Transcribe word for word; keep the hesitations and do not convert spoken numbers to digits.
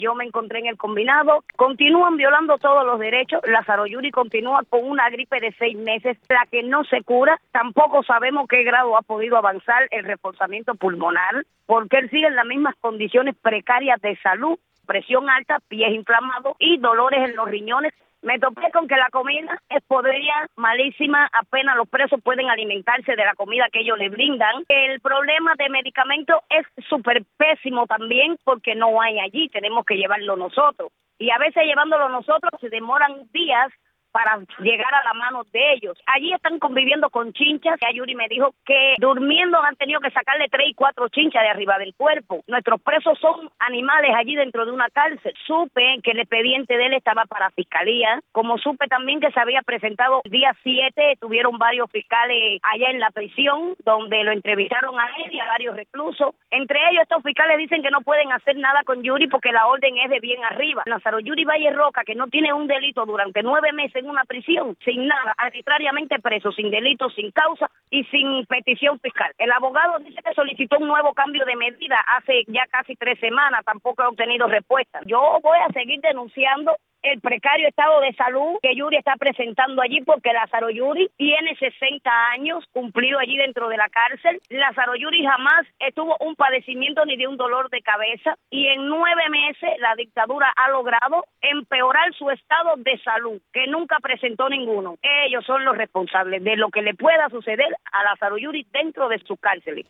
Yo me encontré en el combinado. Continúan violando todos los derechos. Lázaro Yuri continúa con una gripe de seis meses, la que no se cura. Tampoco sabemos qué grado ha podido avanzar el reforzamiento pulmonar, porque él sigue en las mismas condiciones precarias de salud, presión alta, pies inflamados y dolores en los riñones. Me topé con que la comida es podrida, malísima, apenas los presos pueden alimentarse de la comida que ellos le brindan. El problema de medicamentos es súper pésimo también porque no hay allí, tenemos que llevarlo nosotros. Y a veces llevándolo nosotros se demoran días para llegar a la mano de ellos. Allí están conviviendo con chinchas. Ya Yuri me dijo que durmiendo han tenido que sacarle tres y cuatro chinchas de arriba del cuerpo. Nuestros presos son animales allí dentro de una cárcel. Supe que el expediente de él estaba para fiscalía, como supe también que se había presentado el día siete, tuvieron varios fiscales allá en la prisión, donde lo entrevistaron a él y a varios reclusos. Entre ellos estos fiscales dicen que no pueden hacer nada con Yuri porque la orden es de bien arriba. Lázaro Yuri Valle Roca, que no tiene un delito durante nueve meses en una prisión, sin nada, arbitrariamente preso, sin delito, sin causa y sin petición fiscal. El abogado dice que solicitó un nuevo cambio de medida hace ya casi tres semanas, tampoco ha obtenido respuesta. Yo voy a seguir denunciando el precario estado de salud que Yuri está presentando allí, porque Lázaro Yuri tiene sesenta años cumplido allí dentro de la cárcel. Lázaro Yuri jamás estuvo un padecimiento ni de un dolor de cabeza, y en nueve meses la dictadura ha logrado empeorar su estado de salud, que nunca presentó ninguno. Ellos son los responsables de lo que le pueda suceder a Lázaro Yuri dentro de sus cárceles.